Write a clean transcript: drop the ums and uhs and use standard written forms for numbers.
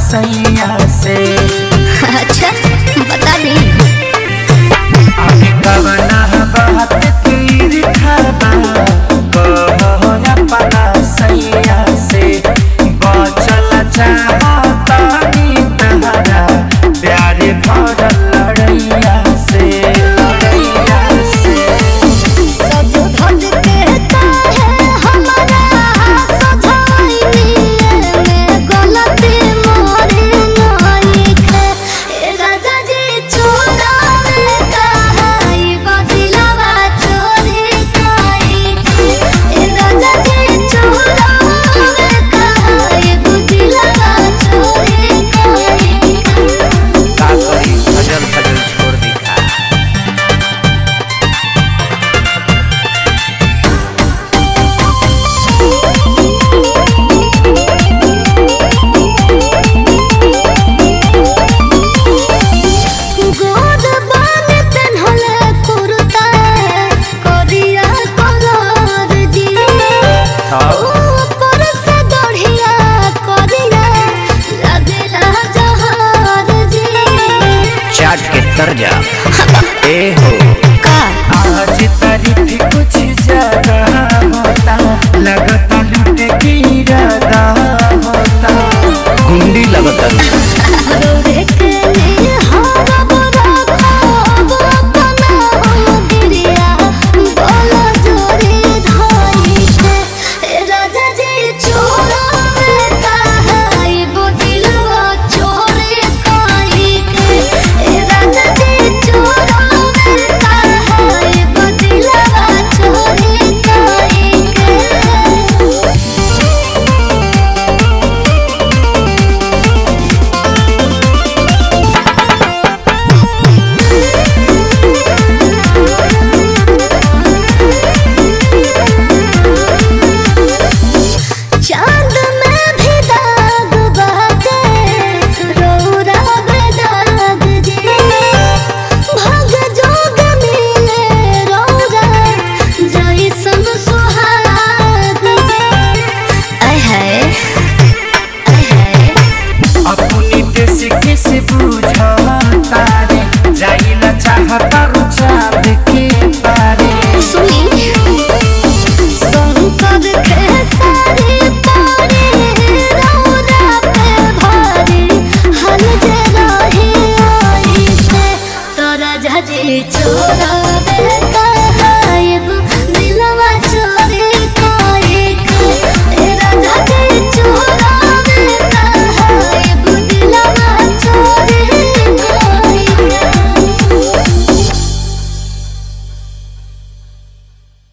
सैया से। अच्छा बता दी अभी कवना बात तीर खाबा कहो अपना सैया से। बचल चाहतानी तहरा प्यारे भरल लड़ैया से। सब धन कहता है हमारा सजाई में गलती मोरे नहीं है। ए राजा जी चोरा में कहाई बदिलवा चोरी काई। ए राजा जी चोरा में कहाई बदिलवा चोरी काई। का करी खजल खजल छोड़ दिखा। गोद बान तन्हले कुर्ता कोरिया कलर जी। ऊपर से दढ़िया कोरिया लगला जहार जी। चाट के तर जा ए हो का आज तारीफ कुछ ज्यादा होता लगता लूट की इरादा होता। गुंडी लगता रोरे के हरा बड़ा खाब अपना हम गिरिया बोला जोरी धाई के। ए राजा जी चोरा में कहाई बदिलवा चोरी काई के। ए राजा जी चोरा में कहाई बदिलवा चोरी काई के। चांद में भी दाग बाटे रौरा में दाग जी। भाग जोग मिले रौरा जैसन सुहाग जी। आय हाय आय हाय अपनी देश किसे बुझा तारे जाइला चाहता रुचाब के पारे। सुनी शंकर के सारी पारी रौरा पे भारी हल जे रही आई से। तोरा जजी चोरा